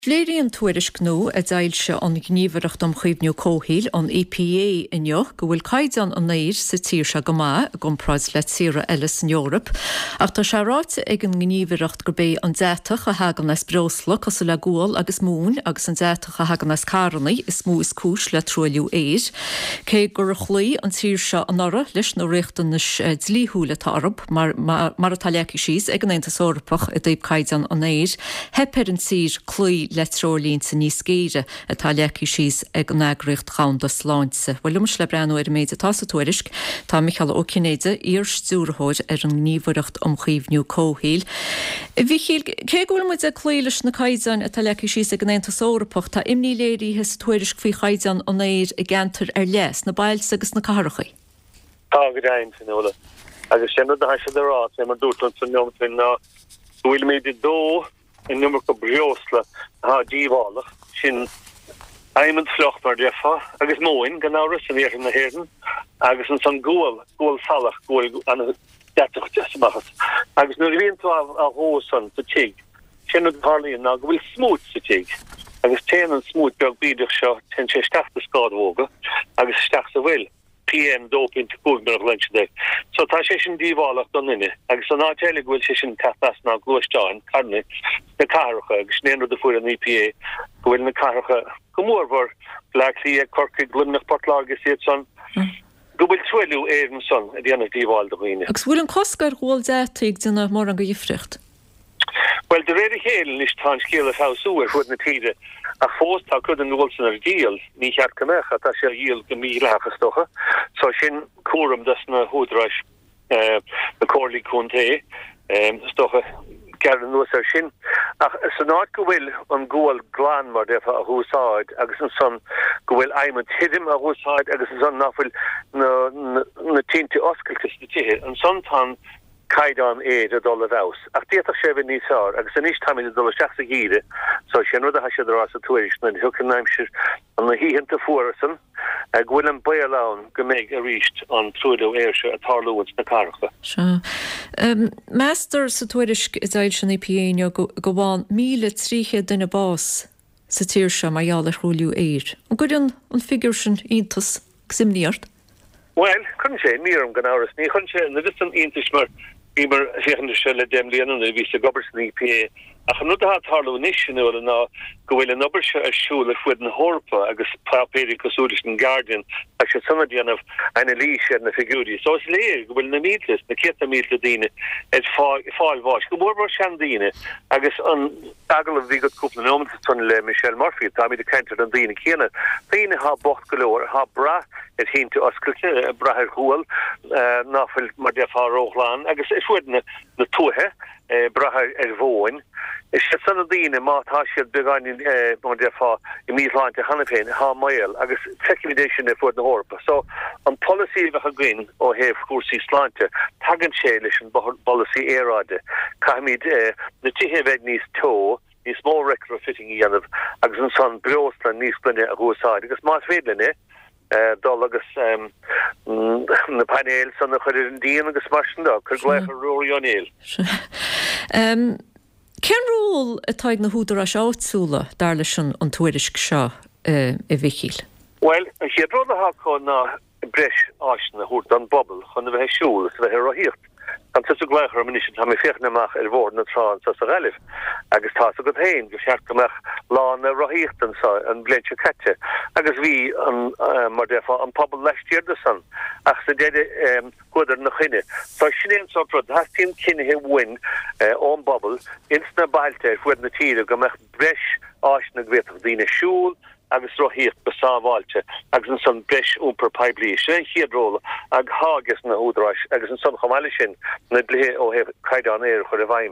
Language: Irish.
Léiríonn tuairis gnó a d'fhoilse an gníomhaireacht am chaomhnú cóthail an EPA inniu go bhfuil caighdeán an naoir sa tír se go maith a gcompráid le tíre eile in Eorop, ach tá sé ráite ag an gníomhaireacht gur bé an déiteach a hagan as breosla cos le gúil agus mún agus an déiteach a hagan as carnaí is mú is cúis le trúiliú éir. Cé gur a chlí an tír se an ara leis nó réachtan dlíthúla tarb mar a talaici síos ag an Aontas Eorpach a dtaobh caighdeán an naoir, hepar an tír clí le trolín sa níos céire a talaici síos ag an agriocht chaunda sláinte. Bhfuil lumas le breanú ar méid atá sa tuairisc, tá Micheál Ó Cinnéide stúrthóid ar an gníomhaireacht am chaomhnú cóthail. Micheál, cé go bhfuil muid a clí leis na caighdeán a talaici síos ag an Aontas Eorpach tá imní léirithe sa tuairisc faoi caighdeán an éir a gceantar ar leas na bailse agus na carchaí. Tá go dainn sin óla. Agus sin na haise rá sé mar dúirtan san neomtain ná bhfuil méid dó in nummer go briosla ha díhála sin aimimend flocht mar defa agus móin gan áras an éir na héden agus an san góil salach góil an detoch desmachas agus nu rion a hósan sa tíig sin harlíon ná go bhfuil smút sa tíig agus téan an smút beag bíidir seo ten sé steach a scádhóga agus steach sa bhfuil PM doping to good mer lunch day. So tá sé sin díhálaach don inne. Agus an átéile bhfuil sé sin tapas ná glúisteáin carne na carcha agus néanú de fuair an EPA go bhfuil na carcha go mór bhar leachlí a corcaigh glumnach portlágus iad son. Go bhfuil tuailú éan son a dhéanamh díháil do chuoine. Agus bhfuil an coscair gháil déitaigh duna mór an go dhifricht? Well, de réidir chéile is tá scéal a úair chud na tíide a fós tá chud an bhilsan ar díal ní cheart gomecha tá sé díal go míleachas stocha so sin cuaram das na húdrais na córlaí chunté stocha cear an nuas ar sin ach san áit go bhfuil an gúil glán mar defa a húsáid agus an son go bhfuil aimime tidim a húsáid agus an son náfuil na tínte oscailtas na tithe an son tá caighdeán éad a dul a bhás. Ach díach sé bh níosár, agus an istáid a dul a seach a gíide, so sin rud a haise rás a tuairis na thucan naimsir an na híhananta fuarasan ag bhfuil an bailán go méid a ríist an trúdó éirse a tarlúint na carcha. Seo. Meastar sa tuairisc is éil sin EPA go bháin 1,300 duine bás sa tír se maiall a chrúliú éir. An gcuid an figur sin iontas simníart? Well, couldn't sé níorm gan áras ní chun sé na dis an iontas mar Imer féchan se le demlíanana ví a gobers na EPA a chu nu a tarlú níisiúla ná go bhfuil an obair se arsúla fuid na hórpa agus pápéidir cosúris an Guardian a se sanna déanamh aina lí sé na figúri. So is léir go bhfuil na mílas na céta míla díine ed fáil bháis go mór sean díine agus an agal a bhí go cúpla nómanta tunna le Michelle Murphy tá mí de cantar an díine chéana. Díine há bocht golóir há bra et hínta oscailte brathir chúil náfuil mar defá róchláán agus is fuid na tuathe brathir ar bhin. Is sé sanna díine mátá siad begáin mar defá I míláinte hanaféin há mail agus technidéisisin e fuid na hórpa. So an policy a gin ó héh cuasí sláinte tagan sé leis an policy éráide caiimiid na tithe bheith níos tó níos mó retrofitting í anamh agus an son breosla níos blinde a húsáid agus más fédlinne dul agus na panéil san na chuir an díon agus marsanda chu gléich a roií an éil. Cén ról atá na húdar as áitsúla dar leis an tuairisc seo I Micheál? Well, sé bróda há chun ná breis áisina hút an bobbal chun a bheith siúla sa bheith roiíocht. An tu gléchar min tá mé féchnamach ar bhór na trán sa galibh agus tá a go héin go seachtamach lá na roiíochtan sa an bléinte caite agus bhí an mar defa an pobl leistíir de san ach sa déide chuidir na chuine. Tá sinnéon sotrad hastíon cinethe bhain ón bobbal insna bailte fuid na tíre go meach breis áisina ghéach dína siúl agus roiíocht besáháilte agus an san breis úpar peblií sé chiadróla ag hágus na údráis agus an san chomáile sin na blé ó heh caighdeán éir chuir a bhaim.